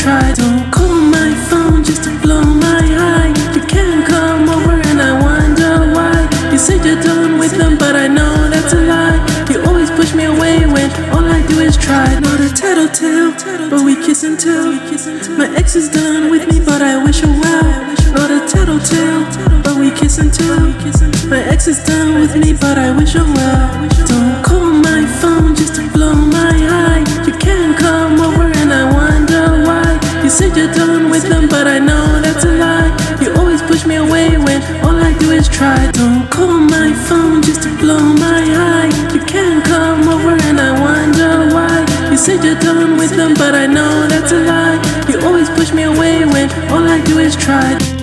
try. Don't call my phone just to blow my high. You can't come over and I wonder why. You said you're done with them, but I know that's a lie. You always push me away when all I do is try. Not a tattletale, but we kiss and tell. My ex is done with me, but I wish her well. Not a tattletale, but we kiss and tell. My ex is done with me, but I wish her well. Don't call my phone just to blow my high. You can't come over and I wonder why. You said you're done with them, but I know that's a lie. You always push me away when all I do is try. Don't call my phone just to blow my high. You can't come over and I wonder why. You said you're done with them, but I know that's a lie. You always push me away when all I do is try.